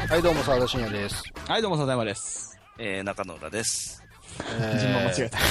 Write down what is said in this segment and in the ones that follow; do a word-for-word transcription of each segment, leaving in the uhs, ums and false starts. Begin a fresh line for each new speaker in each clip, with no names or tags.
はい、どうも、沢田信也です。
はい、どうも、佐山です。
えー、中野浦です。
えー、順番間違えた。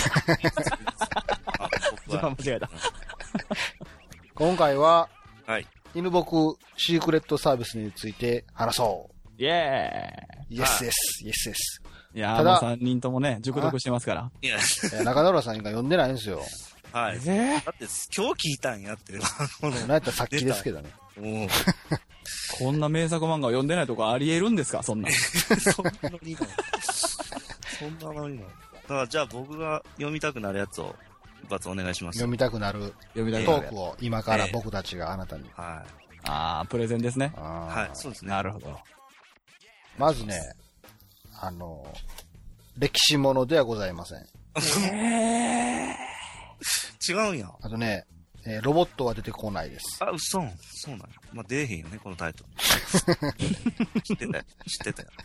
順番間違えた。
今回は、
はい。
犬僕シークレットサービスについて話そう。
イェーイ。
イエスです。イエスです。
いやー、もうさんにんともね、熟読してますから。
いや、
中野浦さんが読んでないんですよ。
はい。
えー、
だって、今日聞いたんやって。
このなんやったらさっきですけどね。
こんな名作漫画を読んでないとかあり得るんですか、そんな。
そんなのになの。そんなのになの。だから、じゃあ僕が読みたくなるやつを、一発お願いします。
読みたくなる
読みたく
ト
なる
ークを今から僕たちがあなたに。
えー、はい。
あー、プレゼンですね。
はい、そうですね。
なるほど。
まずね、あの、歴史ものではございません。
え
ー、違うんや。
あとね、えー、ロボットは出てこないです。
あ、嘘。そうなんや。まあ、出えへんよね、このタイトル。知ってたよ。知ってたよ。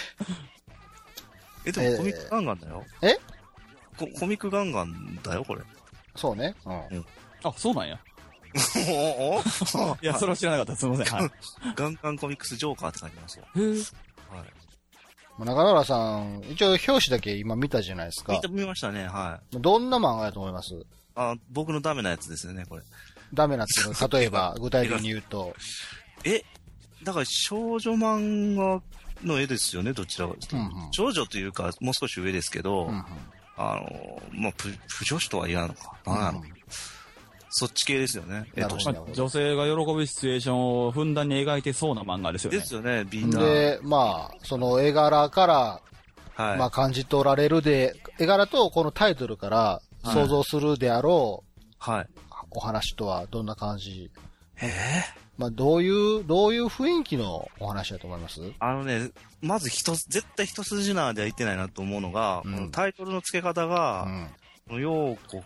え、でもコミックガンガンだよ。
え
ココミックガンガンだよ、これ。
そうね。うん。うん、
あ、そうなんや。
おお
いや、それは知らなかった。すみません。はい。
ガンガンコミックスジョーカーって書いてますよ。
へー。
はい。
中野浦さん、一応表紙だけ今見たじゃないですか。
見た、見ましたね、はい。
どんな漫画やと思います？
あ、僕のダメなやつですよね、これ。
ダメなっていうのは、例えば、具体的に言うと。
え、だから少女漫画の絵ですよね、どちらかというと、うんうん。少女というか、もう少し上ですけど、うんうん、あの、まあ、不女子とは言わないのか。なんなの、うん、そっち系ですよね。
えっと、女性が喜ぶシチュエーションをふんだんに描いてそうな漫画ですよね。
ですよね、みんな。
で、まあ、その絵柄から、はい、まあ感じ取られるで、絵柄とこのタイトルから想像するであろう、はい、お話とはどんな感じ？
えー、
まあどういう、どういう雰囲気のお話だと思います？
あのね、まず一つ、絶対一筋縄では言ってないなと思うのが、うん、このタイトルの付け方が、うん、ヨーコって、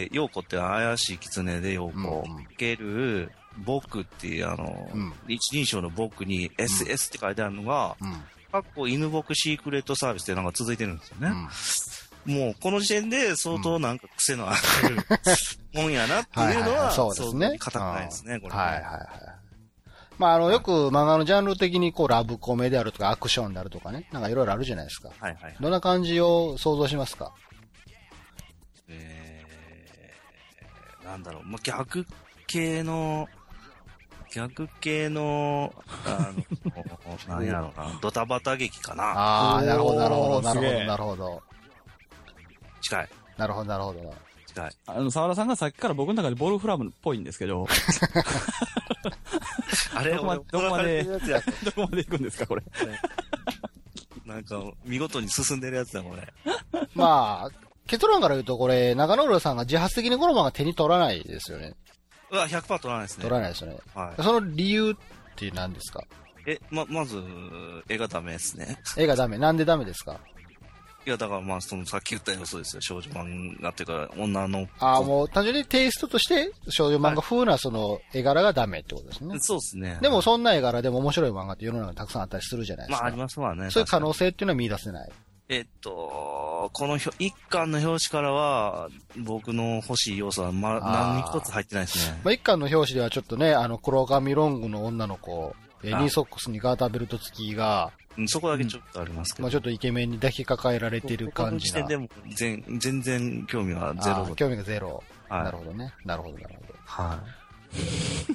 ヨーコって怪しい狐でヨーコ、うんうん、かける、僕っていうあの、うん、一人称の僕に エスエス って書いてあるのが、うん、かっこ犬僕シークレットサービスってなんか続いてるんですよね。うん、もうこの時点で相当なんか癖のある、うん、もんやなっていうのは、そうですね。固くないですね、これ、ね。はいはいはい。
まああの、よく漫画のジャンル的にこうラブコメであるとかアクションであるとかね、なんかいろいろあるじゃないですか。はいはい、はい。どんな感じを想像しますか？
えー、なんだろう、まあ、逆系の、逆系の、あの、なんやろうな、ドタバタ劇かな。
ああ、なるほど、なるほど、なるほど、なるほど。
近い。
なるほど、なるほど。
近い。
あの、沢田さんがさっきから僕の中でボルフラムっぽいんですけど。
あれ、
どこまで、どこまで、どこまで行くんですか、これ。
なんか、見事に進んでるやつだ、これ。
まあ、結論から言うと、これ、中野浦さんが自発的にこの漫画手に取らないですよね。
うわ、ひゃくパーセント 取らないですね。
取らないですよね。はい。その理由って何ですか？
え、ま、まず、絵がダメですね。
絵がダメ。なんでダメですか？
いや、だからまあ、その、さっき言ったようそうですよ。少女漫画っていうか、女の。
ああ、もう単純にテイストとして、少女漫画風なその、絵柄がダメってことですね。はい、
そうですね。
でもそんな絵柄でも面白い漫画って世の中にたくさんあったりするじゃないですか。
まあ、ありますわね。
そういう可能性っていうのは見出せない。
えっと、この一巻の表紙からは、僕の欲しい要素は、ま、何一つ入ってないですね。
まあ、一巻の表紙ではちょっとね、あの、黒髪ロングの女の子、ニーソックスにガーターベルト付きが、
うん、そこだけちょっとありますけど。
まあちょっとイケメンに抱きかかえられてる感じが。
この時点でも全、全然興味はゼロ。
興味がゼロ。はい。なるほどね。なるほど、なるほど。
はい。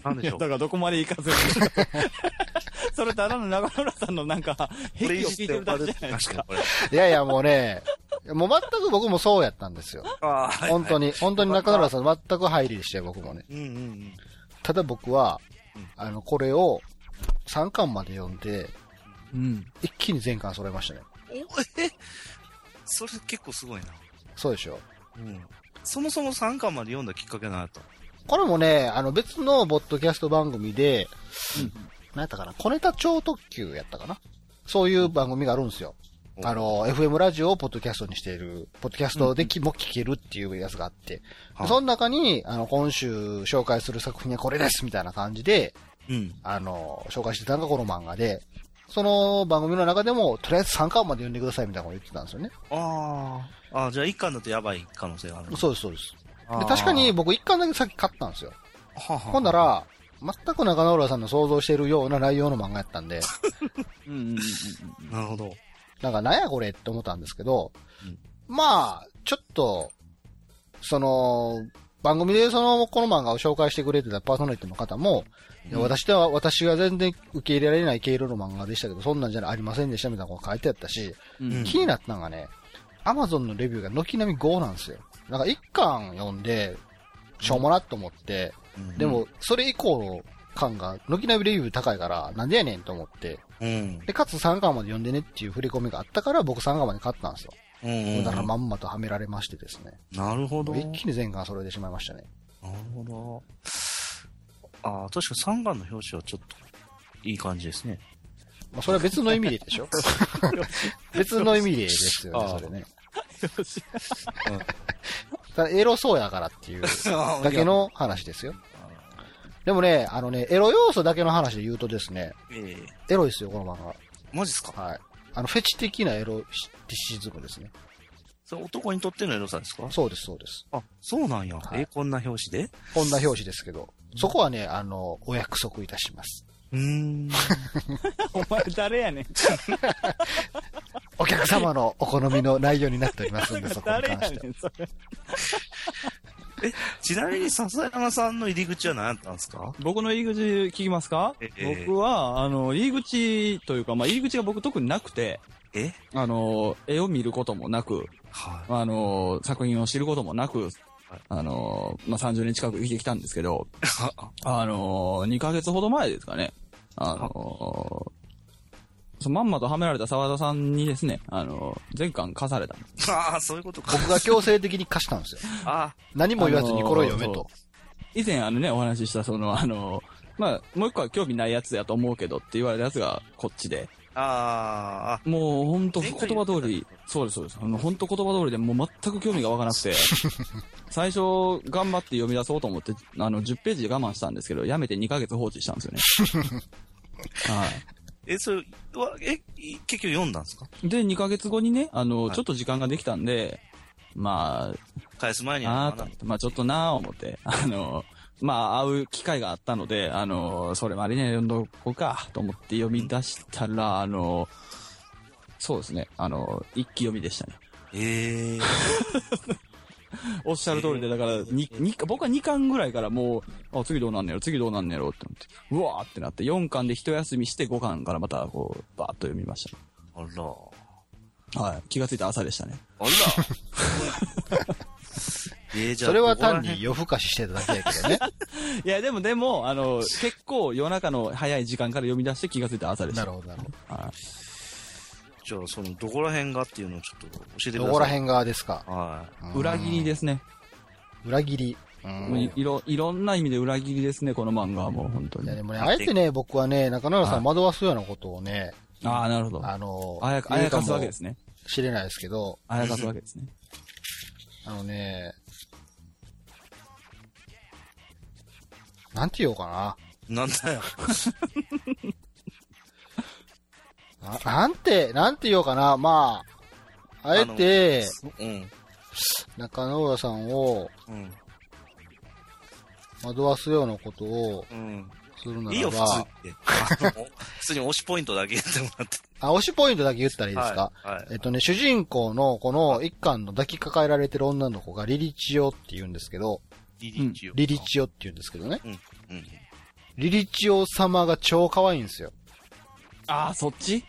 なんでしょう。
だからどこまで行かずに。それただの中村さんのなんか、癖を聞いてるだけじゃないですか。
いやいや、もうね、もう全く僕もそうやったんですよ。あはいはい、本当に、本当に中村さん全く入りでしたよ、僕もね。うんうんうん、ただ僕は、あの、これをさんかんまで読んで、うん、一気に全巻揃えましたね。
おえそれ結構すごいな。
そうでしょ。
うん。そもそもさんかんまで読んだきっかけなと。
これもね、あの別のボッドキャスト番組で、うん、何やったかな、小ネタ超特急やったかな。そういう番組があるんですよ。うん、あの、エフエム ラジオをポッドキャストにしている、ポッドキャストでき、うん、も聞けるっていうやつがあって、うん、その中に、あの、今週紹介する作品はこれですみたいな感じで、うん、あの、紹介してたのがこの漫画で、その番組の中でも、とりあえずさんかんまで読んでくださいみたいなこと言ってたんですよね。
ああ。ああ、じゃあいっかんだとやばい可能性がある。
そうです、そうです。で確かに僕いっかんだけさっき買ったんですよ。ははほんなら、 全く中野浦さんの想像しているような内容の漫画やったんで。
うんうんうんうん。
なるほど。
なんか、なんやこれって思ったんですけど、うん、まあ、ちょっと、その、番組でその、この漫画を紹介してくれてたパーソナリティの方も、うん、私では、私が全然受け入れられない毛色の漫画でしたけど、そんなんじゃありませんでしたみたいなこと書いてあったし、うん、気になったのがね、アマゾンのレビューが軒並みごなんですよ。なんか一巻読んで、しょうもなっと思って、うん、でも、それ以降の巻が、軒並みレビュー高いから、なんでやねんと思って、うん、で、かつさんかんまで読んでねっていう振り込みがあったから、僕さんかんまで買ったんですよ。うんうんうん、だからまんまとはめられましてですね。
なるほど。
一気に全巻揃えてしまいましたね。
なるほど。ああ、確かさんかんの表紙はちょっと、いい感じですね。
まあ、それは別の意味ででしょ別の意味でですよね、それね。よし。うん、ただエロそうやからっていうだけの話ですよ。でもね、あのね、エロ要素だけの話で言うとですね、えー、エロいですよ、この漫画。
マジっすか？
はい。あの、フェチ的なエロティシズムですね。
それ男にとってのエロさですか？
そうです、そうです。
あ、そうなんや。はい、え、こんな表紙で？
こんな表紙ですけど、そこはね、あの、お約束いたします。
うーん。
お前誰やねん。
お客様のお好みの内容になっておりますんで、そこに関して。誰やねん、それ。
え、ちなみに笹山さんの入り口は何やったんですか？
僕の入り口聞きますか？えー、僕は、あの、入り口というか、まあ、入り口が僕特になくて、
え
あの、絵を見ることもなく、はい、あの、作品を知ることもなく、はい、あの、まあ、さんじゅうねん近く生きてきたんですけど、あの、にかげつほど前ですかね、あの、そまんまとはめられた沢田さんにですね、あの、全巻貸されたんです。
ああ、そういうことか。
僕が強制的に貸したんですよ。ああ。何も言わずにこれを読めと。
以前あのね、お話ししたその、あの、まあ、もう一個は興味ないやつやと思うけどって言われたやつがこっちで。
ああ。
もうほんと言葉通り、そうですそうです。あの、ほんと言葉通りでもう全く興味がわからなくて、最初頑張って読み出そうと思って、あの、じゅっページで我慢したんですけど、やめてにかげつ放置したんですよね。はい。
え、それは、え、結局読んだんですか？
で、にかげつごにね、あの、はい、ちょっと時間ができたんで、まあ、
返す前に
ああ、まあちょっとなぁ思って、あの、まあ会う機会があったので、あの、それまでに読んどこうかと思って読み出したら、うん、あの、そうですね、あの、一気読みでしたね。
ええー。
おっしゃる通りで、だから、に、に、僕はにかんぐらいからもう、あ、次どうなんねやろ、次どうなんねやろって思って、うわーってなって、よんかんで一休みしてごかんからまた、こう、バーッと読みました、ね。
あら。
はい。気がついた朝でしたね。
あら。
えー、じゃあそれは単に夜更かししてただけやけどね。
いや、でも、でも、あの、結構夜中の早い時間から読み出して気がついた朝でした。
なるほど、なるほど。はい。
じゃあ、その、どこら辺がっていうのをちょっと教えてください。
どこら辺がですか？
はい。
裏切りですね。
裏切り。
もういいろ、いろんな意味で裏切りですね、この漫画はもう本当に。
いや、でもね、あえてね、僕はね、中野さん惑わすようなことをね、
ああ、なるほど。
あの、
あや、あやかすわけですね。
知れないですけど、
あやかすわけですね。
あのね、なんて言おうか
な。なんだよ。
な, なんて、なんて言おうかな。まあ、あえて、うん、中野浦さんを、うん、惑わすようなことを、するならば、うん、いいよ、普通
に。普通に推しポイントだけ言ってもらって。
あ、推しポイントだけ言ったらいいですか？はいはい、えっとね、主人公のこの一巻の抱きかかえられてる女の子がリリチオって言うんですけど、
リリチオ、
うん、リリチオって言うんですけどね。うんうん、リリチオ様が超可愛いんですよ。
ああ、そっち？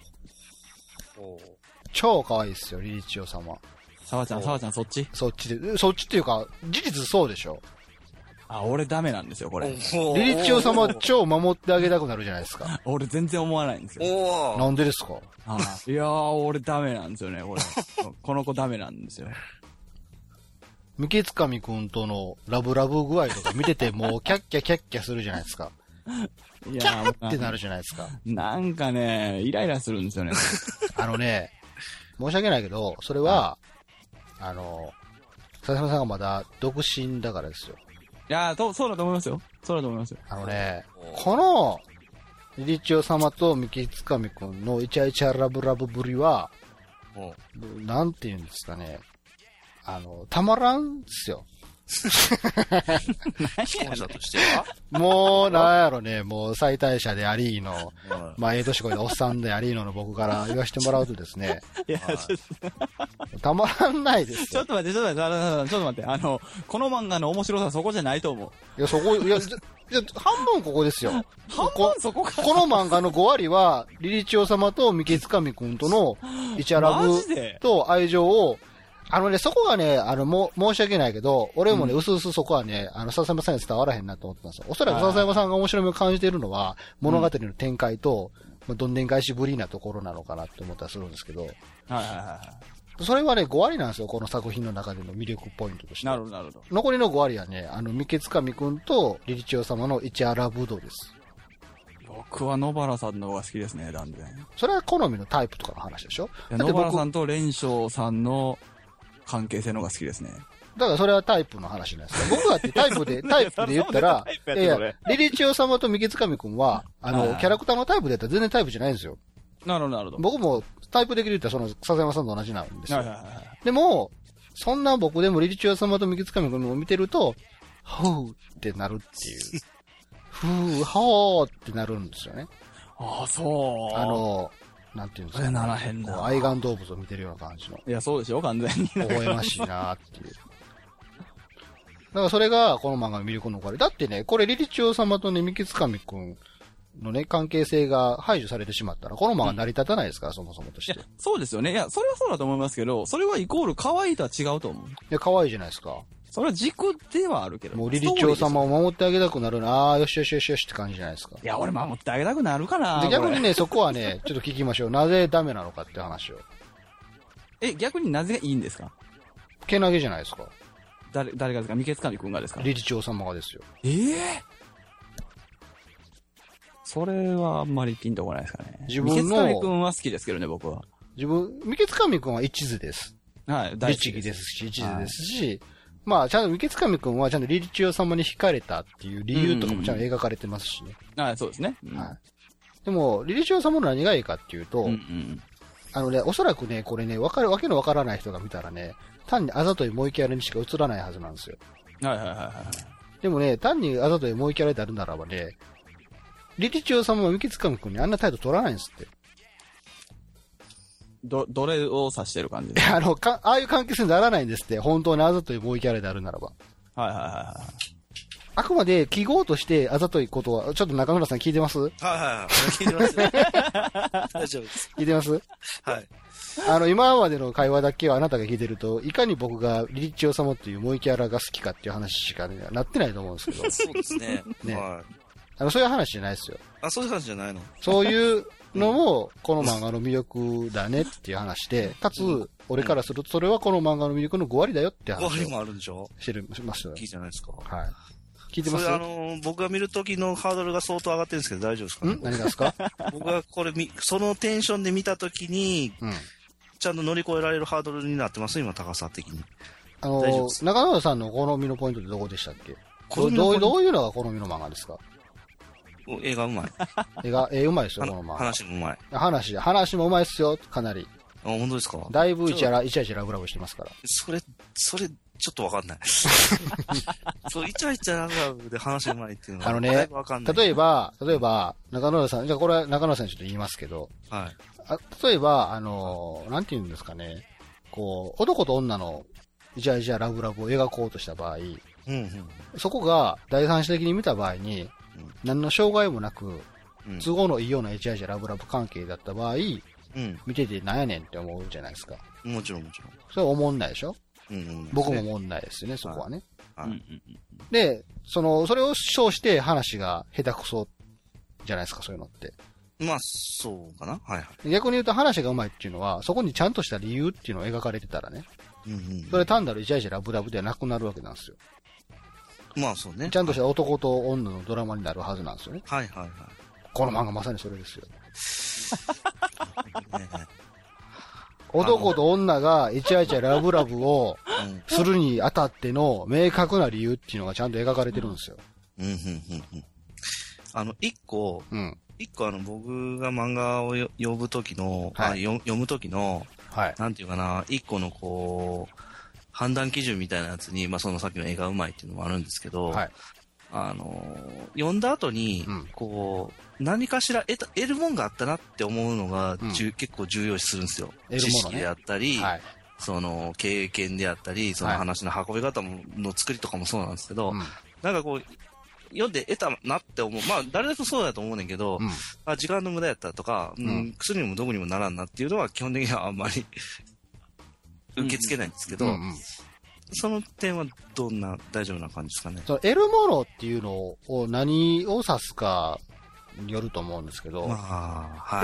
超可愛いですよ、リリチオ様。
沢ちゃん、沢ちゃん、そっち？
そっちで、そっちっていうか、事実そうでしょ。
あ、俺ダメなんですよ、これ。リ
リチオ様超守ってあげたくなるじゃないですか。
俺全然思わないんですよ。
なんでですか？
あいやー、俺ダメなんですよね、これ。この子ダメなんですよ。
三毛つかみくんとのラブラブ具合とか見ててもうキャッキャキャッキャするじゃないですか。いやキャーってなるじゃないですか。
なんかね、イライラするんですよね。
あのね、申し訳ないけど、それは、あの、笹山さんがまだ独身だからですよ。
いやー、と、そうだと思いますよ。そうだと思いますよ。
あのね、この、リリチオ様と三木つかみくんのイチャイチャラブラブぶりは、なんて言うんですかね。あの、たまらんっすよ。
既婚者としては
もう、なんやろね、もう最大者でありーの、まあ、ええ年こいでおっさんでありーのの僕から言わせてもらうとですね。
いや、ちょっ
と。たまらんないですよ。
ちょっと待って、ちょっと待って、あのちょっと待って、あの、この漫画の面白さはそこじゃないと思う。
いや、そこ、いや、いや半分ここですよ。
半分そこか。
この漫画のご割は、リリチオ様と三毛つかみくんとの、イチャラブと愛情を、あのね、そこがね、あの、も、申し訳ないけど、俺もね、うすうすそこはね、あの、笹山さんに伝わらへんなと思ってたんですよ。おそらく笹山さんが面白みを感じているのは、物語の展開と、まあ、どんでん返しぶりなところなのかなって思ったりするんですけど、
はいはいはい。
それはね、ご割なんですよ、この作品の中での魅力ポイントとして。
なるほど、なるほど。
残りのご割はね、あの、三毛つかみくんと、リリチオ様のイチャラブドです。
僕は野原さんの方が好きですね、断然。
それは好みのタイプとかの話でしょ。
野原さんと蓮翔さんの関係性の方が好きですね。
だからそれはタイプの話なんですよ。僕だってタイプで、タイプで言ったら、いやいや、リリチオ様と三毛つかみくんは、あの、キャラクターのタイプで言ったら全然タイプじゃないんですよ。
なるほど、なるほど。
僕もタイプ的に言ったらその、笹山さんと同じなんですよ。
はいはいはい。
でも、そんな僕でもリリチオ様と三毛つかみくんを見てると、ふーってなるっていう。ふー、ほーってなるんですよね。
ああ、そう。
あの、なんていうんですか、
ね。ならへんな。
愛玩動物を見てるような感じの。
いや、そうでしょ、完全に。
微笑ましいなーっていう。だからそれが、この漫画の魅力のこれ。だってね、これリリチオ様とね、三毛つかみくんのね、関係性が排除されてしまったら、この漫画成り立たないですから、うん、そもそもとして。
いや、そうですよね。いや、それはそうだと思いますけど、それはイコール可愛いとは違うと思う。い
や、可愛いじゃないですか。
それは軸ではあるけど。
もうリリチオ様を守ってあげたくなるな、ああ、よしよしよしよしって感じじゃないですか。
いや、俺守ってあげたくなるかな。
で、逆にね、そこはね、ちょっと聞きましょう。なぜダメなのかって話を。
え、逆になぜがいいんですか？
けなげじゃないですか。
誰、誰がですか？三毛つかみくんがですか？
リリチオ様がですよ。
ええー、それはあんまりピンとこないですかね。
自分の。
三毛つかみくんは好きですけどね、僕は。
自分、三毛つかみくんは一途です。
はい、大好
きです。律儀ですし、一途ですし、はい、まあ、ちゃんと三毛つかみくんはちゃんとリリチオ様に惹かれたっていう理由とかもちゃんと描かれてますしね。
うんうん、はい、そうですね。うん、
はい。でも、リリチオ様の何がいいかっていうと、
うんうん、
あのね、おそらくね、これね、わかる、わけのわからない人が見たらね、単にあざといもう一キャラにしか映らないはずなんですよ。
はいはいはいはい。
でもね、単にあざといもう一キャラであるならばね、リリチオ様は三毛つかみくんにあんな態度取らないんですって。
ど、どれを指してる感じです
か？あの、か、ああいう関係性にならないんですって。本当にあざといボーイキャラであるならば。
はいはいはいはい。
あくまで記号としてあざといことは、ちょっと中村さん聞いてます？はい
はいはい。聞いてます。大丈夫です。
聞いてます？はい。あの、今までの会話だけはあなたが聞いてると、いかに僕がリリチオ様っていうボーイキャラが好きかっていう話しか、ね、なってないと思うんですけど。
そうですね。
ね。はい。あの、そういう話じゃないですよ。
あ、そういう話じゃないの？
そういうのも、この漫画の魅力だねっていう話で、かつ、俺からすると、それはこの漫画の魅力のご割だよって話を。
ご割もあるんでしょ？
してる、しますよ。
いいじゃないですか。
はい。聞いてます？
それあのー、僕が見るときのハードルが相当上がってるんですけど大丈夫ですか？
ん何がですか？
僕がこれみ、そのテンションで見たときに、うん、ちゃんと乗り越えられるハードルになってます今、高さ的に。
あのー、中野さんの好みのポイントってどこでしたっけ？どう、どういうのが好みの漫画ですか？
映画うまい。
映画、絵うまいですよ、この漫画。
話もうまい。
話、話もうまいっすよ、かなり。
あ、本当ですか？
だいぶイチャラ、イチャイチャラブラブしてますから。
それ、それ、ちょっとわかんない。そう、イチャイチャラブラブで話うまいっていうのは、あのね、
例えば、例えば、中野さん、じゃあこれは中野さんにちょっと言いますけど、
はい。
あ例えば、あの、なんて言うんですかね、こう、男と女のイチャイチャラブラブを描こうとした場合、うんうん、そこが第三者的に見た場合に、何の障害もなく、うん、都合のいいようなイチャイチャラブラブ関係だった場合、うん、見ててなんやねんって思うじゃないですか。
もちろんもちろん。
それは思んないでしょ、うんうん、僕も思んないですよね、そこはね。はいはい、で、その、それを主張して話が下手くそじゃないですか、そういうのって。
まあ、そうかな。はいはい。
逆に言うと話がうまいっていうのは、そこにちゃんとした理由っていうのを描かれてたらね。うんうん、それ単なるイチャイチャラブラブではなくなるわけなんですよ。
まあそうね。
ちゃんとした男と女のドラマになるはずなんですよね。
はいはいはい。
この漫画まさにそれですよ。男と女がイチャイチャラブラブをするにあたっての明確な理由っていうのがちゃんと描かれてるんですよ。うんうんうん
うん。あの、一個、うん、一個あの僕が漫画を読むときの、はい、読むときの、はい、なんていうかな、一個のこう、 判断基準みたいなやつに、まあそのさっきの絵がうまいっていうのもあるんですけど、はい、あの、読んだ後に、うん、こう、何かしら得た、得るもんがあったなって思うのが、うん、結構重要視するんですよ。ね、知識であったり、はい、その経験であったり、その話の運び方も、の作りとかもそうなんですけど、うん、なんかこう、読んで得たなって思う。まあ、誰でもそうだと思うねんけど、うん、あ時間の無駄やったとか、うん、薬にも毒にもならんなっていうのは基本的にはあんまり受け付けないんですけど、うんうんうん、その点はどんな、大丈夫な感じですかね。
その得るものっていうのを何を指すかによると思うんですけど、まあ、はい。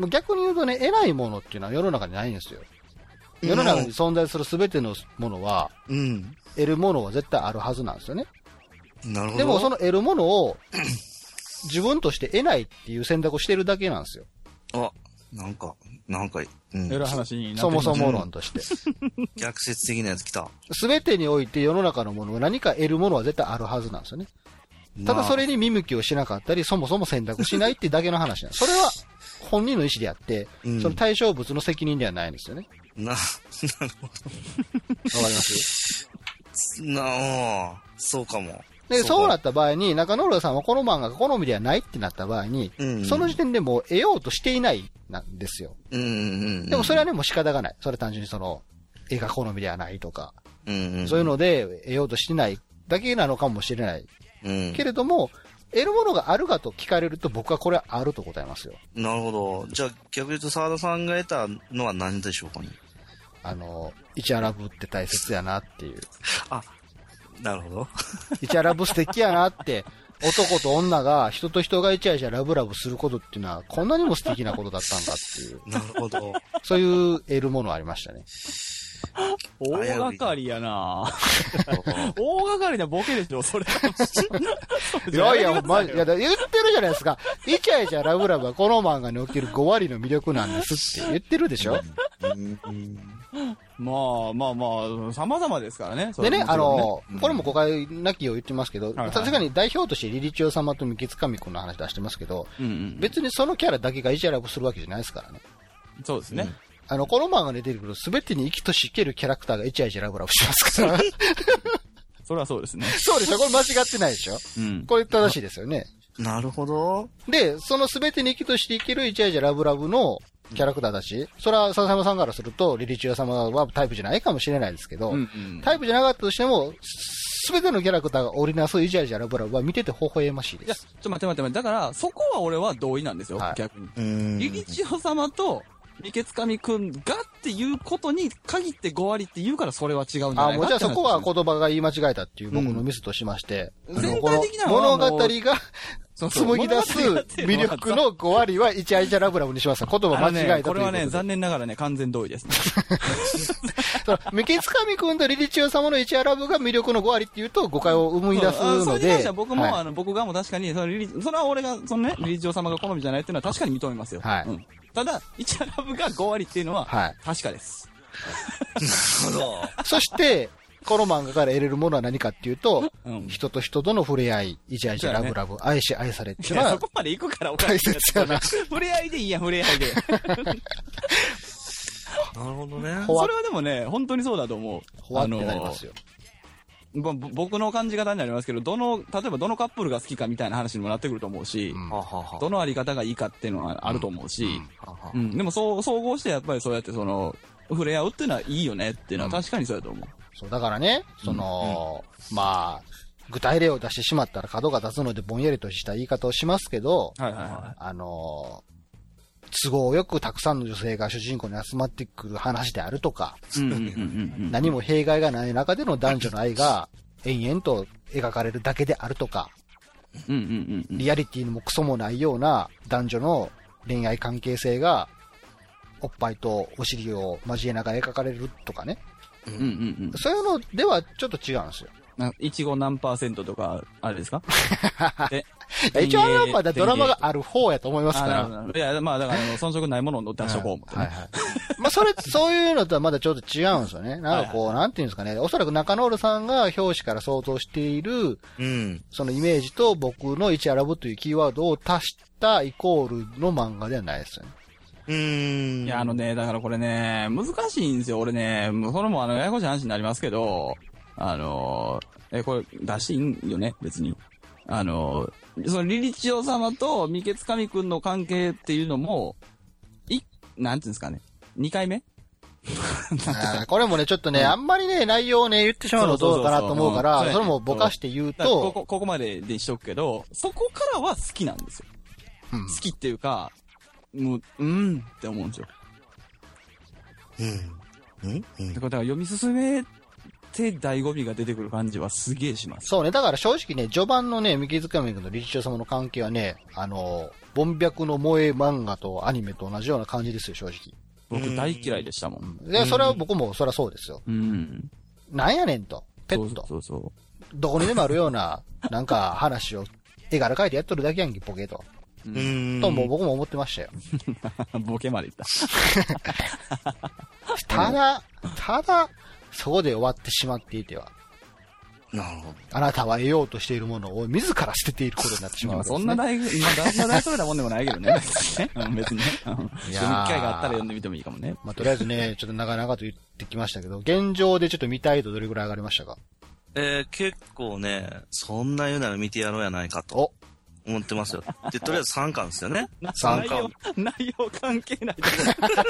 逆に言うとね、得ないものっていうのは世の中にないんですよ。世の中に存在するすべてのものは、うん、得るものは絶対あるはずなんですよね。
なるほど。
でもその得るものを自分として得ないっていう選択をしてるだけなんですよ。
あ、なんか、なんか、
うん、得る話になって
そもそも論として。
逆説的なやつ来た。
すべてにおいて世の中のものは何か得るものは絶対あるはずなんですよね。ただそれに見向きをしなかったり、そもそも選択しないってだけの話なんです。それは本人の意思であって、うん、その対象物の責任ではないんですよね。
な、なるほど。わか
ります
なあ、そうかも。
で、そう、なった場合に、中野浦さんはこの漫画が好みではないってなった場合に、うんうん、その時点でもう得ようとしていないなんですよ。うんうんうん、でもそれはね、もう仕方がない。それ単純にその、絵が好みではないとか、うんうん、そういうので得ようとしてないだけなのかもしれない。うん、けれども、得るものがあるかと聞かれると僕はこれはあると答えますよ。
なるほど。じゃあ逆に言うと沢田さんが得たのは何でしょうかね。
あの、イチャラブって大切やなっていう。
あ、なるほど。
イチャラブ素敵やなって、男と女が、人と人がイチャイチャラブラブすることっていうのは、こんなにも素敵なことだったんだっていう。
なるほど。
そういう得るものありましたね。
大掛かりやな大掛かりなボケでしょ、それ。
いやいや、ま、いや、言ってるじゃないですか。イチャイチャラブラブはこの漫画におけるご割の魅力なんですって言ってるでしょ。うんうん、
まあまあまあ、様々ですからね。
でね、あの、うん、これも誤解なきを言ってますけど、確、はいはい、かに代表としてリリチオ様と三木つかみくんの話出してますけど、うんうん、別にそのキャラだけがイチャラブするわけじゃないですからね。
そうですね。うん
あの、この漫画に出てくるすべてに生きとし生けるキャラクターがイチャイチャラブラブしますから。
それはそうですね。
そうでしょ、これ間違ってないでしょ、うん、これ正しいですよね。
なるほど。
で、そのすべてに生きとし生けるイチャイチャラブラブのキャラクターだし、それは笹山さんからすると、リリチュア様はタイプじゃないかもしれないですけど、うんうん、タイプじゃなかったとしても、すべてのキャラクターが織りなすイチャイチャラブラブは見てて微笑ましいです。いや、ちょ
っと待って待って待って、だから、そこは俺は同意なんですよ、はい、逆に。リリチュア様と、三毛つかみくんがっていうことに限ってご割って言うからそれは違うんじゃないかって。
あ、もうじゃあそこは言葉が言い間違えたっていう僕のミスとしまして、
うん、全体的な
物語が紡ぎ出す魅力のご割はイチャイチャラブラブにします。言葉間違えたということで、ね、
これはね、残念ながらね、完全同意ですね。
三毛つかみくんとリリチュア様のイチャラブが魅力のご割っていうと誤解を生み出すので。それに関しては
僕も、はい、あの、僕がも確かに、そのリリ、それは俺が、そのね、リリチュア様が好みじゃないっていうのは確かに認めますよ。はい。うん、ただ、イチャラブがご割っていうのは、はい、確かです。
なるほど。
そして、この漫画から得れるものは何かっていうと、うん、人と人との触れ合い、イチャイチャラブラブ、ね、愛し愛されっていうのは、
そこまで行くからおか
しい。大切やな。
触れ合いでいいやん、触れ合いで。
なるほどね。
それはでもね、本当にそうだと思う。
ほわってなりますよ。
僕の感じ方になりますけど、どの、例えばどのカップルが好きかみたいな話にもなってくると思うし、うん、どのあり方がいいかっていうのはあると思うし、うんうん、でもそう、総合してやっぱりそうやってその、触れ合うっていうのはいいよねっていうのは確かにそうだと思う。うん、
そう、だからね、その、うん、まあ、具体例を出してしまったら角が立つのでぼんやりとした言い方をしますけど、はいはいはい、あの、都合よくたくさんの女性が主人公に集まってくる話であるとか、何も弊害がない中での男女の愛が延々と描かれるだけであるとか、リアリティにもクソもないような男女の恋愛関係性がおっぱいとお尻を交えながら描かれるとかね、そういうのではちょっと違うんですよ。
いちご何パーセントとか、あれですか
一応やっぱドラマがある方やと思いますから。
いや、まあだから、遜色ないものを出しとこう思って、ね。はいはいはい。
まあそれ、そういうのとはまだちょっと違うんですよね。なんかこう、はいはい、なんていうんですかね。おそらく中野さんが表紙から想像している、うん、そのイメージと僕のイチアラブというキーワードを足したイコールの漫画ではないですよね。
うーん。
いや、あのね、だからこれね、難しいんですよ。俺ね、もうそれもあの、ややこしい話になりますけど、あの、え、これ出していいんよね、別に。あの、そのリリチオ様と三毛つかみくんの関係っていうのも、い、なんていうんですかね。にかいめ
あこれもね、ちょっとね、うん、あんまりね、内容をね、言ってしまうのどうかなと思うから、それもぼかして言うと、
ここ、ここまででしとくけど、そこからは好きなんですよ。うん、好きっていうか、もう、うんって思うんですよ。
うん。うん、うん、
だから読み進めて醍醐味が出てくる感じはすげえします。
そうね、だから正直ね、序盤のね、三毛塚めぐのリリチオ様の関係はね、あの、ボンビャクの萌え漫画とアニメと同じような感じですよ、正直。
僕大嫌いでしたもん。
で、それは僕もそりゃそうですよ。
うん。
なんやねんと。ペット。
そうそうそう。
どこにでもあるような、なんか話を絵柄描いてやっとるだけやんけ、ボケと。
うん。
とも僕も思ってましたよ。
ボケまで言った。
ただ、ただ、そこで終わってしまっていては。
なるほど。
あなたは得ようとしているものを自ら捨てていることになってしまうわけですね。
そんな大、今、そんな大それなもんでもないけどね。別にね。うん、別にね。うん。読む機会があったら読んでみてもいいかもね。
まあ、とりあえずね、ちょっと長々と言ってきましたけど、現状でちょっと見たいとどれぐらい上がりましたか？
えー、結構ね、そんな言うなら見てやろうやないかと。思ってますよ。で、とりあえずさんかんですよね。さんかん。
内容関係ないとこ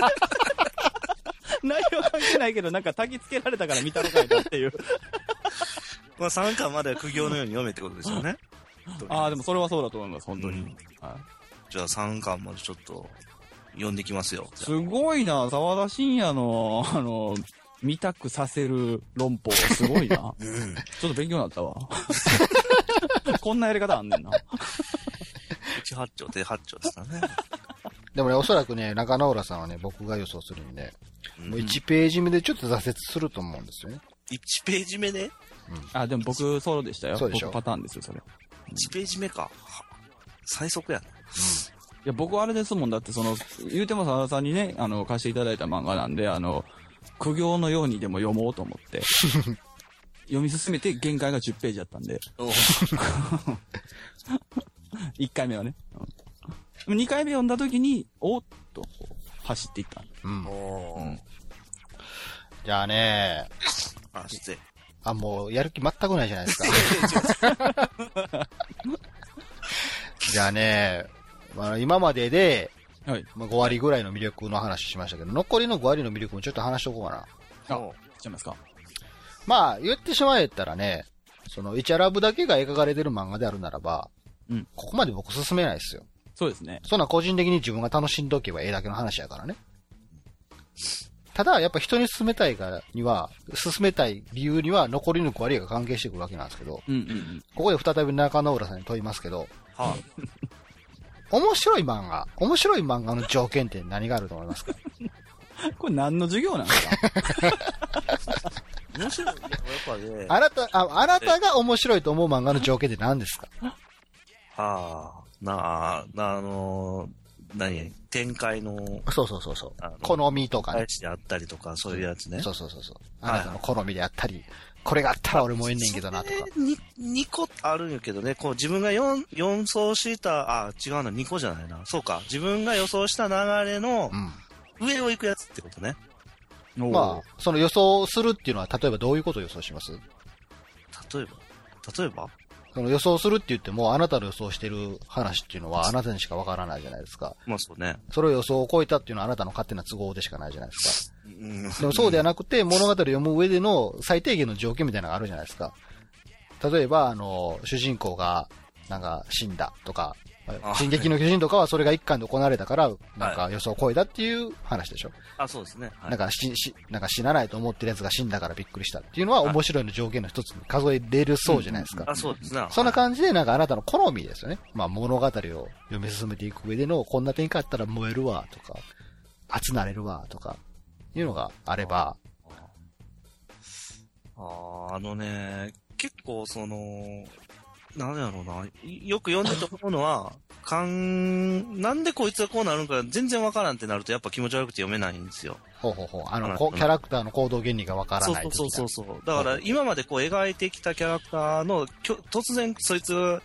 内容関係ないけど、なんか焚き付けられたから見たのかいなっていう。
まあさんかんまでは苦行のように読めってことですよね。
ああ、でもそれはそうだと思います、本当に。うん、
はい、じゃあさんかんまでちょっと読んできますよ。
すごいな、沢田信也の、あの、見たくさせる論法、すごいな。うん、ちょっと勉強になったわ。こんなやり方あんねんな。
内八丁、手八丁ですからね。
でもね、おそらくね、中野浦さんはね、僕が予想するにね、うん、もういちページ目でちょっと挫折すると思うんですよね。
いちページ目で、うん、
あ、でも僕、そうでしたよ。
そうでしょ。
僕パターンですよ、それ。
いちページ目か。最速やね。うん、
いや、僕はあれですもん。だって、その、言うても沢田さんにね、あの、貸していただいた漫画なんで、あの、苦行のようにでも読もうと思って。読み進めて限界がじゅっページだったんで。いっかいめはね。うん、にかいめ読んだ時に、おっと走っていった。
うん。うん、じゃあね
あ、失礼。
あ、もうやる気全くないじゃないですか。じゃあね、まあ、今までで、
はい、
まあ、ごわりぐらいの魅力の話しましたけど、残りのごわりの魅力もちょっと話しておこうかな。
あ、しちゃいますか。
まあ、言ってしまえたらね、その、イチャラブだけが描かれてる漫画であるならば、
うん。
ここまで僕進めないですよ。
そうですね。
そんな個人的に自分が楽しんどけばええだけの話やからね。ただ、やっぱ人に進めたいからには、進めたい理由には残りのごわりが関係してくるわけなんですけど、
うんうんうん、
ここで再び中野浦さんに問いますけど、
はあ、
面白い漫画、面白い漫画の条件って何があると思いますか？
これ何の授業なんですか？
面白い。やっぱね。
あなた、あ、あなたが面白いと思う漫画の条件って何ですか？
はあ、なあ、なあのー、何展開の。
そうそうそうそう。好みとかね。
であったりとか、そういうやつね。
そうそうそうそう。あなたの好みであったり、はい、これがあったら俺もええねんけどなとか。
に、にこあるんやけどね、こう自分がよん、予想した、あ、違うな、にこじゃないな。そうか、自分が予想した流れの、上を行くやつってことね。
うん、まあ、その予想するっていうのは、例えばどういうことを予想します？
例えば例えば
その予想するって言っても、あなたの予想してる話っていうのはあなたにしかわからないじゃないですか。
まあそうね。そ
れを予想を超えたっていうのはあなたの勝手な都合でしかないじゃないですか。うん、でもそうではなくて、物語を読む上での最低限の条件みたいなのがあるじゃないですか。例えば、あの、主人公が、なんか死んだとか、進撃の巨人とかはそれが一巻で行われたから、なんか予想を超えたっていう話でしょ。
あ、そうですね。
はい、なんかし、し、なんか死なないと思ってるやつが死んだからびっくりしたっていうのは面白いの条件の一つに数えれるそうじゃないですか。
うんうん、あ、そうですね。
そんな感じでなんかあなたの好みですよね。まあ物語を読み進めていく上でのこんな展開あったら燃えるわとか、熱なれるわとか、いうのがあれば。
ああ、あのね、結構その、なんだろうな。よく読んでて思うのは、かん、なんでこいつがこうなるのか全然わからんってなるとやっぱ気持ち悪くて読めないんですよ。
ほうほうほう。あの、キャラクターの行動原理がわからない。
そうそうそうそう。だから今までこう描いてきたキャラクターの、突然そいつ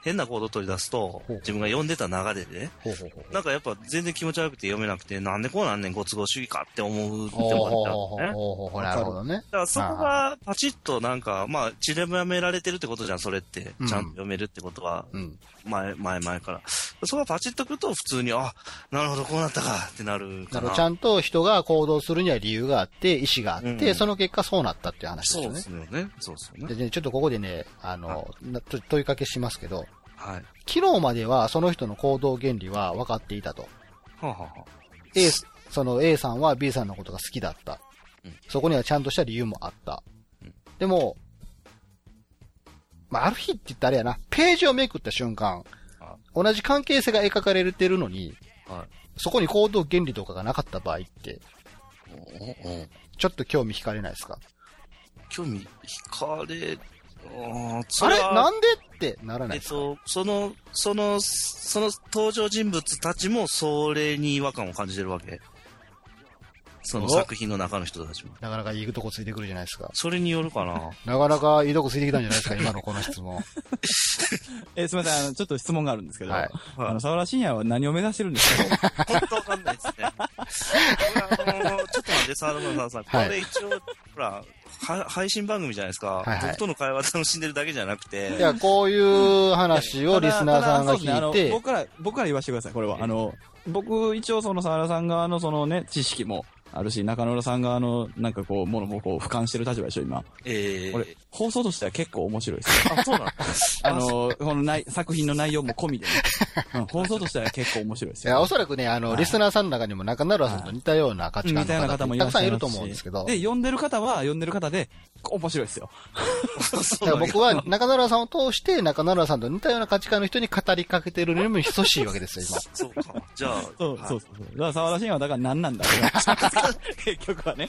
変な行動を取り出すと、自分が読んでた流れでね、ほうほうほうなんかやっぱ全然気持ち悪くて読めなくて、なんでこうなんねん、ご都合主義かって思うって思っちゃうね。
ほうほうほうなるほどね。
だからそこがパチッとなんか、まあ、散りばめられてるってことじゃん、それって。ちゃんと読めるってことは、うん、前、前々から。そこがパチッとくると普通に、あ、なるほど、こうなったかってなるかな。
ちゃんと人が行動するには理由があって、意思があって、うん、その結果そうなったっていう話ですよね。そうですよね。そうですよね。でね、ちょっとここでね、あの、問いかけしますけど、はい。昨日まではその人の行動原理は分かっていたと。はあはあ、A、その A さんは B さんのことが好きだった。うん、そこにはちゃんとした理由もあった。うん、でも、まあ、ある日って言ったらあれやな、ページをめくった瞬間、ああ同じ関係性が描かれてるのに、はい、そこに行動原理とかがなかった場合って、うんうん、ちょっと興味惹かれないですか？
興味惹かれ、
あ, あれなんでってならないですか？
えっと、その、その、その登場人物たちもそれに違和感を感じてるわけ？その作品の中の人たちも。
なかなかいいとこついてくるじゃないですか。
それによるかな。
なかなかいいとこついてきたんじゃないですか、今のこの質問。
えー、すみません、あの、ちょっと質問があるんですけど、はい、あの、沢田信也は何を目指してるんですか？
本当わかんないですね。これあのー、ちょっと待って、沢田さん、これ一応、はい、ほら、は、配信番組じゃないですか。はいはい、僕との会話楽しんでるだけじゃなくて。
いや、こういう話をリスナーさんが聞いて。
ね、僕から、僕から言わせてください、これは。あの、僕、一応その沢田さん側のそのね、知識も、あるし、中野さん側の、なんかこう、ものもこう、俯瞰してる立場でしょ、今。ええー。これ、放送としては結構面白いですよ。あ、そうなんあの、この内、作品の内容も込みでね、うん。放送としては結構面白いですよ、
ね。いや、おそらくね、あの、はい、リスナーさんの中にも中野さんと似たような価値観の方もたくさんいると思うんですけど。
で、読んでる方は、読んでる方で、面白いですよ。
だから僕は中野さんを通して、中野さんと似たような価値観の人に語りかけてるのにも等しいわけですよ、今。
そうか。じゃあ。
そう、はい、そうそうそう。だから沢田信也はだから何なんだろう結局はね。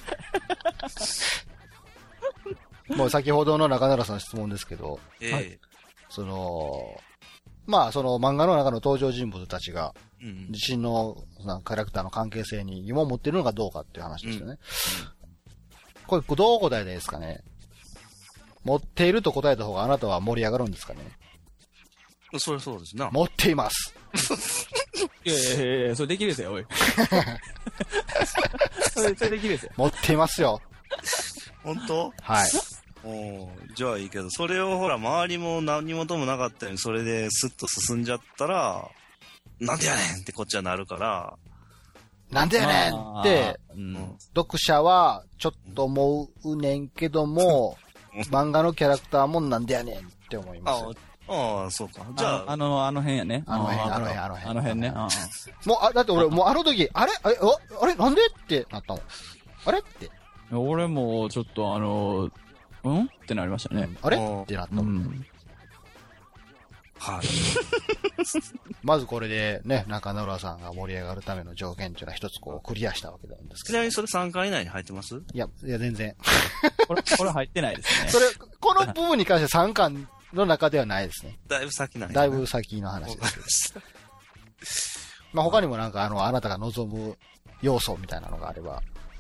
もう先ほどの中野さんの質問ですけど、えーはい、その、まあその漫画の中の登場人物たちが、うん、自身のキャラクターの関係性に疑問を持っているのかどうかっていう話ですよね。うんうん、これどう答えですかね？持っていると答えた方があなたは盛り上がるんですかね？
それそうですな。
持っています。
いやいやいや、それできるですよ、おい。それ、それできるですよ。
持っていますよ。
本当？
はい。
おじゃあいいけど、それをほら、周りも何事もなかったように、それでスッと進んじゃったら、なんでやねんってこっちはなるから、
なんでやねんって、うん、読者はちょっと思うねんけども、漫画のキャラクターもなんでやねんって思います。
ああ、そうか。じゃあ、
あの、あの辺やね。
あの辺、あの辺、あの辺。
あの辺ね。
もう、あ、だって俺、もうあの時、あれあれあれなんでってなったもん。あれって。
俺も、ちょっとあの、うんってなりましたね。
あれってなったもん。はい。まずこれでね、中野浦さんが盛り上がるための条件っていうのは一つこうクリアしたわけなんですけど。
ちなみにそれさんかん以内に入ってます？
いや、いや全然。
これ、これ入ってないですね。
それ、この部分に関してさんかんの中ではないですね。
だいぶ先なんや、ね、
だいぶ先の話です。まあ他にもなんかあの、あなたが望む要素みたいなのがあれば。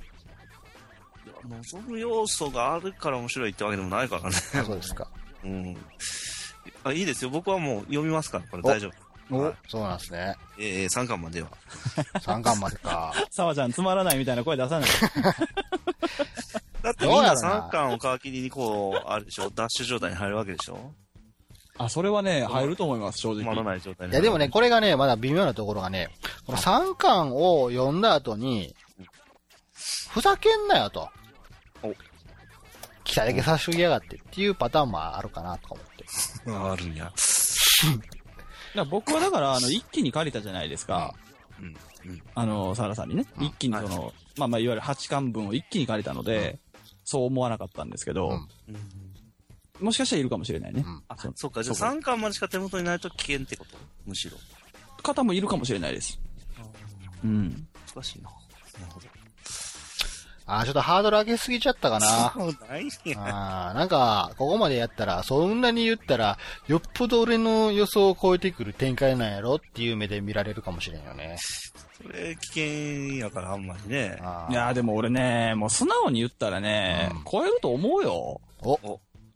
望む要素があるから面白いってわけでもないからね。
そうですか。
うん。あ、いいですよ。僕はもう読みますから、これ大丈夫。
お、はい、そうなんですね。
ええー、さんかんまでは。
さんかんまでか。
沢ちゃんつまらないみたいな声出さない。
だってみんなさんかんを皮切りにこう、あるでしょ、ダッシュ状態に入るわけでしょ。
あ、それはね、入ると思います、正直。
止まらない状態に。
いや、でもね、これがね、まだ微妙なところがね、このさんかんを読んだ後に、ふざけんなよと。お期待だけさせてやがってっていうパターンもあるかなとか思って。
あるんや。
僕はだから、あの、一気に借りたじゃないですか。うん。うん、あの、サラさんにね、うん、一気にその、はい、まあまあ、いわゆるはちかんぶんを一気に借りたので、うん、そう思わなかったんですけど、うん、もしかしたらいるかもしれないね。うん、
あ、そうか。じゃあさんかんまでしか手元にないと危険ってことむしろ。
方もいるかもしれないです。うん。
難しいな。なるほど。
あー、ちょっとハードル上げすぎちゃったかな。
そうないや。
あー、なんか、ここまでやったら、そんなに言ったら、よっぽど俺の予想を超えてくる展開なんやろっていう目で見られるかもしれんよね。
それ、危険やからあんまりね。
いやーでも俺ね、もう素直に言ったらね、うん、超えると思うよ。お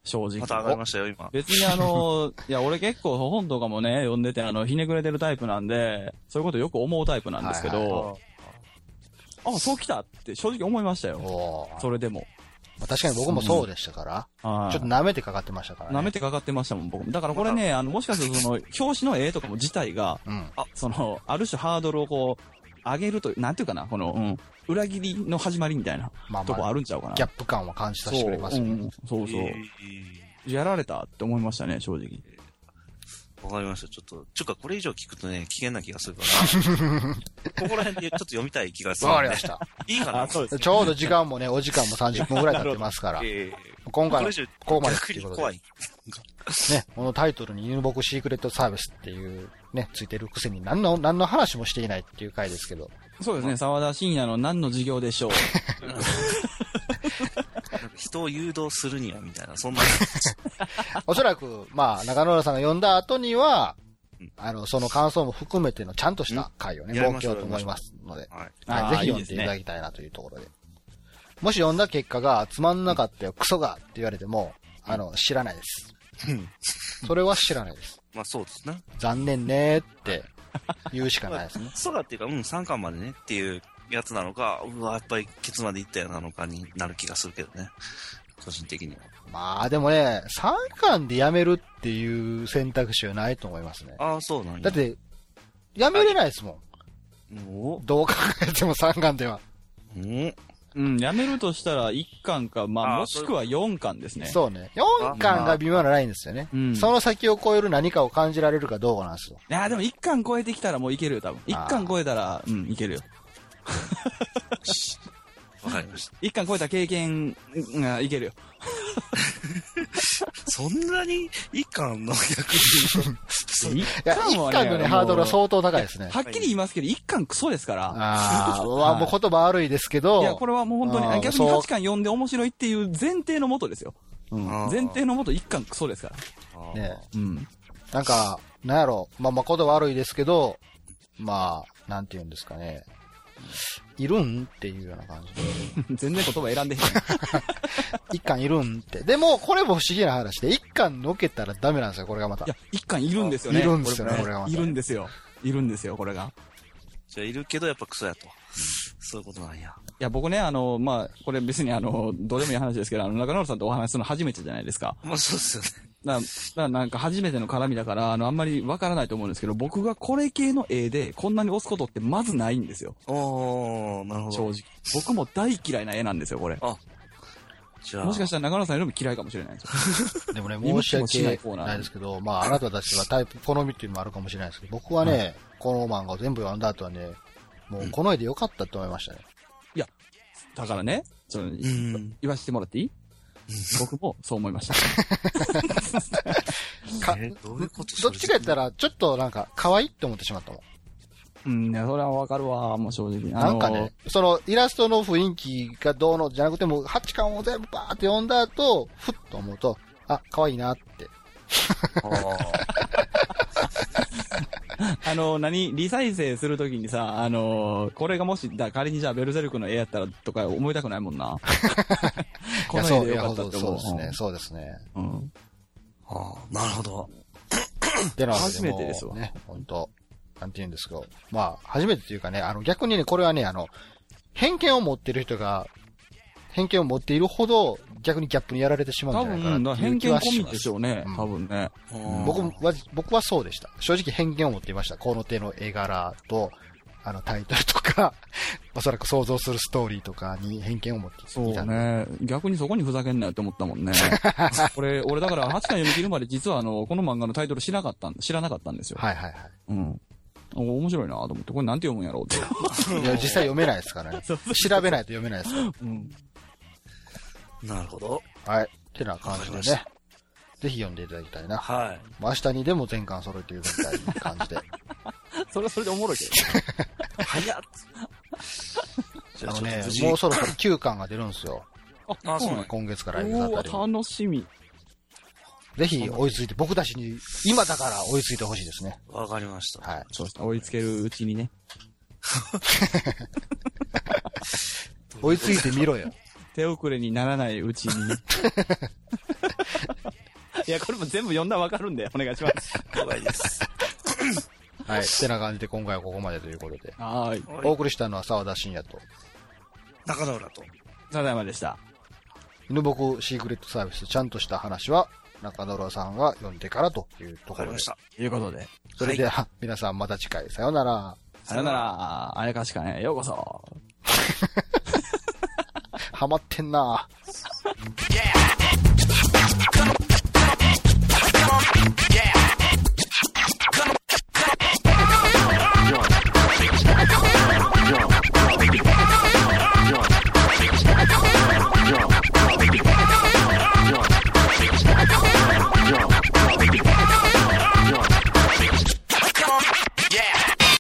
正直。
また上がりましたよ、今。
別にあの、いや、俺結構本とかもね、読んでて、あの、ひねくれてるタイプなんで、そういうことよく思うタイプなんですけど、はいはい、あ、そう来たって正直思いましたよ。それでも。
まあ、確かに僕もそうでしたから、うん、ちょっと舐めてかかってましたからね。
舐めてかかってましたもん、僕も。だからこれね、あの、もしかするとその、表紙の絵とかも自体が、うん、あ、その、ある種ハードルをこう、上げると、なんていうかな、この、うん、裏切りの始まりみたいな、まあまあ、とこあるんちゃうかな。
ギャップ感を感じさせてくれますよね。
そう、うん、そうそう、えー。やられたって思いましたね、正直。
わかりました。ちょっと、ちゅうかこれ以上聞くとね、危険な気がするから、ここら辺でちょっと読みたい気がする、ね。
わかりました。
いいかな、そうですね、
ちょうど時間もね、お時間もさんじゅっぷんぐらい経ってますから、えー、今回はここまでっていうことで。怖い。ね、このタイトルに犬牧シークレットサービスっていうね、ついてるくせに何の、何の話もしていないっていう回ですけど。
そうですね、沢田信也の何の事業でしょう。
人を誘導するにはみたいな、そんな。
おそらく、まあ、中野浦さんが読んだ後には、あの、その感想も含めてのちゃんとした回をね、設けようと思いますので、はいはい、ぜひ読んでいただきたいなというところで。もし読んだ結果がつまんなかったよ、クソがって言われても、あの、知らないです。それは知らないです。
まあそうですね。
残念ねーって言うしかないですね。
クソがっていうか、うん、さんかんまでねっていうやつなのか、うわ、やっぱりケツまでいったよなのかになる気がするけどね。個人的には。
まあでもね、さんかんでやめるっていう選択肢はないと思いますね。
ああ、そうなん
だ。だって、やめれないですもん。どう考えてもさんかんでは。
うんうん、やめるとしたらいっかんか、まあ、もしくはよんかんですね。
そうね。よんかんが微妙なラインですよね。うん、その先を超える何かを感じられるかどうかなんですよ。
いや、でもいっかん超えてきたらもういけるよ、多分。いっかん超えたら、うん、いけるよ。
わかりました。
いっかん超えた経験がいけるよ。
そんなにいっかんの逆
に。いや、いっかんのね、ハードルは相当高いですね。
はっきり言いますけど、いっかんクソですから。
ああ、もう言葉悪いですけど。
いや、これはもう本当に、逆にはちかん読んで面白いっていう前提のもとですよ。うん、前提のもといっかんクソですから。
ね、うん。なんか、なんやろ、まあまあ言葉悪いですけど、まあ、なんて言うんですかね。いるんっていうような感じで。
全然言葉選んでへん。
一巻いるんって。でも、これも不思議な話で、一巻のけたらダメなんですよ、これがまた。いや、
一巻いるんですよね。
いるんですよね、これがまた。
いるんですよ。いるんですよ、これが。
じゃあ、いるけどやっぱクソやと。そういうことなんや。い
や、僕ね、あの、まあ、これ別にあの、どうでもいい話ですけど、あの、中野さんとお話するの初めてじゃないですか。
まあ、そうですよね。
だから、だからなんか初めての絡みだから、あの、あんまりわからないと思うんですけど、僕がこれ系の絵でこんなに押すことってまずないんですよ。
おー、なるほど。
正直。僕も大嫌いな絵なんですよ、これ。あ、じゃあ。もしかしたら中野さんよりも嫌いかもしれないですよ。
でもね、申し訳ないですけど、まあ、あなたたちはタイプ、好みっていうのもあるかもしれないですけど、僕はね、はい、この漫画を全部読んだ後はね、もうこの絵でよかったって思いましたね。
うん、いや、だからね、その、うん、言わせてもらっていい？僕もそう思いました。
かえー、どういうことどっちかやったら、ちょっとなんか、可愛いって思ってしまったもん。
うん、いや、それはわかるわ、もう正直。
なんかね、その、イラストの雰囲気がどうのじゃなくても、はちかんを全部バーって読んだ後、ふっと思うと、あ、可愛いなって。
あの、何リ再生するときにさ、あのー、これがもし、だ仮にじゃあベルゼルクの絵やったらとか思いたくないもんな。この絵でよかったって思う。
そうですね、そうですね。うん。
はあ、なるほど。
での
初めてですわ。
ね、本当なんて言うんですけど。まあ、初めてというかね、あの、逆にね、これはね、あの、偏見を持ってる人が、偏見を持っているほど、逆にギャップにやられてしまうんじゃないかなっていう気はします。
偏見込みでしょうね、多分ね。
僕は、僕はそうでした。正直偏見を持っていました。この手の絵柄と、あのタイトルとか、おそらく想像するストーリーとかに偏見を持っていた。
そうね。逆にそこにふざけんなよって思ったもんね。これ、俺だからはちかん読み切るまで実はあの、この漫画のタイトル知らなかったん、知らなかったんですよ。
はいはいはい。
うん。面白いなと思って、これなんて読むんやろうって。
いや、実際読めないですからね。調べないと読めないですから。うん。
なるほど。
はい。ってな感じでね。ぜひ読んでいただきたいな。
はい。
明日にでも全巻揃えていただきたい感じで。
それはそれでおもろいけど。
早っ。
あのね、もうそろそろきゅうかんが出るんですよ。
あ、そう
ね。今月から来月あたり。
楽しみ。
ぜひ追いついて、僕たちに、今だから追いついてほしいですね。
わかりました。
はい。
そうですね。追いつけるうちにね。
追いついてみろよ。
手遅れにならないうちにね。 いや、これも全部読んだらわかるんで、お願いします。
了解です。
はい。ってな感じで今回はここまでということで。
はい。
お送りしたのは沢田信也と、
中野浦と、
ただいまでした。
犬僕シークレットサービス、ちゃんとした話は、中野浦さんが読んでからというところで。
わかりました。
ということで。
それでは、はい、皆さんまた次回、さようなら。
さようなら。あやかしかね、ようこそ。
ハマってんな。
イェー